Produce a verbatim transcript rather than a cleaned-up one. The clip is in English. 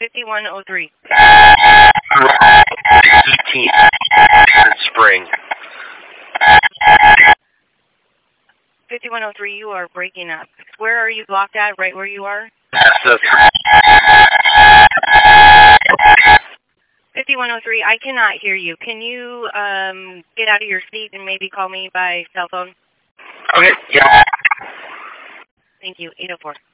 fifty-one oh three. eighteen. Spring. fifty-one oh three, you are breaking up. Where are you blocked at? Right where you are? fifty-one oh three, I cannot hear you. Can you um, get out of your seat and maybe call me by cell phone? Okay, yeah. Thank you, eight oh four.